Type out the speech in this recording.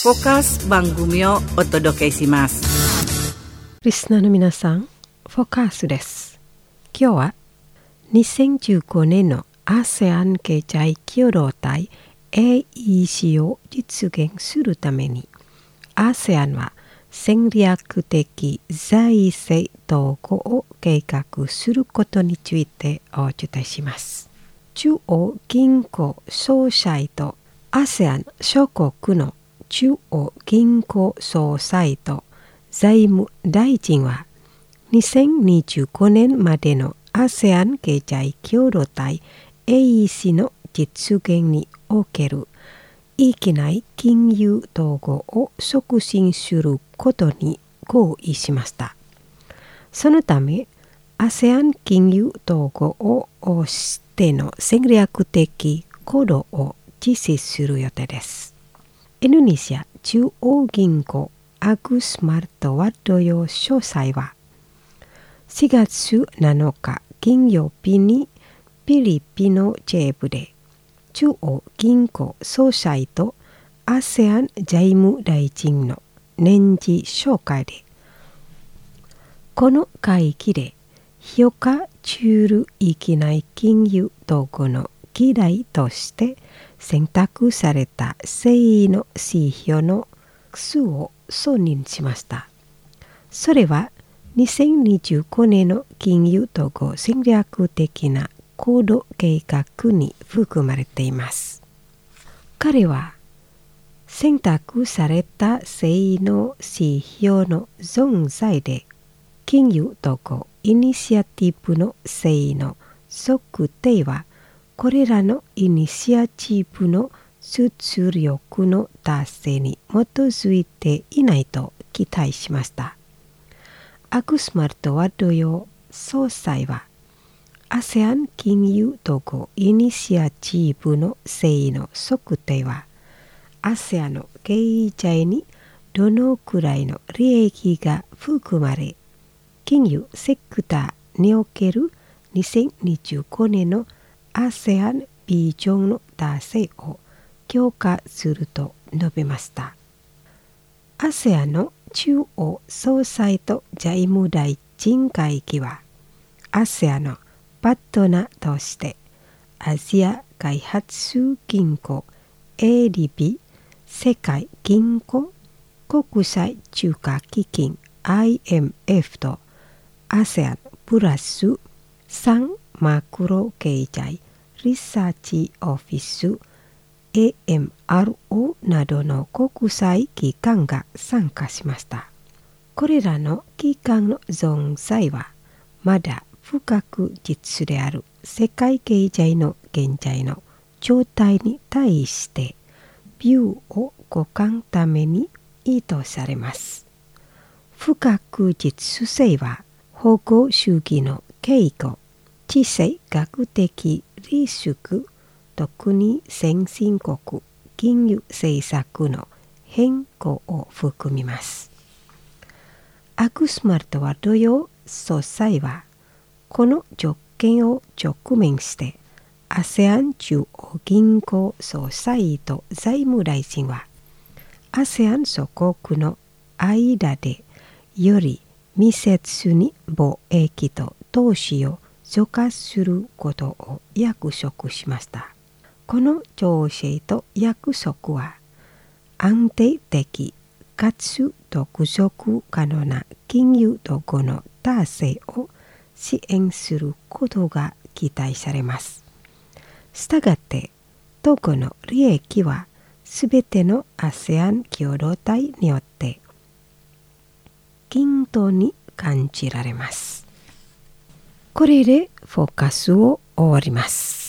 フォーカス番組をお届けします。 リスナーの皆さん、フォーカスです。今日は2015年の ASEAN 経済共同体 AEC を実現するために ASEAN は戦略的財政統合を計画することについてお伝えします。中央銀行総裁と ASEAN 諸国の中央銀行総裁と財務大臣は2025年までの ASEAN 経済共同体 AEC の実現における域内金融統合を促進することに合意しました。そのため ASEAN 金融統合を推しての戦略的行動を実施する予定です。インドネシア中央銀行アグス・マルトワドヨ総裁は4月7日金曜日にフィリピンのジェブで中央銀行総裁と ASEAN 財務大臣の年次総会でこの会議で評価中域内金融統合の議題として選択された正義の指標の数を承認しました。それは2025年の金融統合戦略的な行動計画に含まれています。彼は選択された正義の指標の存在で金融統合イニシアティブの正義の測定はこれらのイニシアチブの出力の達成に基づいていないと期待しました。アグス・マルトワドヨ総裁は ASEAN 金融統合イニシアチブの正義の測定は ASEAN の経済にどのくらいの利益が含まれ金融セクターにおける2025年のASEAN ビジョンの達成を強化すると述べました。ASEAN の中央総裁と財務大臣会議は ASEAN のパートナーとしてアジア開発銀行 ADB 世界銀行国際通貨基金 IMF と ASEAN プラス3マクロ経済リサーチオフィス AMRO などの国際機関が参加しました。これらの機関の存在はまだ不確実である世界経済の現在の状態に対してビューを互換ために意図されます。不確実性は保護主義の傾向地政学的リスク特に先進国金融政策の変更を含みます。アグス・マルトワドヨ総裁はこの条件を直面して ASEAN 中央銀行総裁と財務大臣は ASEAN 諸国の間でより密接に貿易と投資を増加することを約束しました。この調整と約束は安定的かつ独属可能な金融統合の達成を支援することが期待されます。したがって統合の利益はすべての ASEAN 共同体によって均等に感じられます。これでフォーカスを終わります。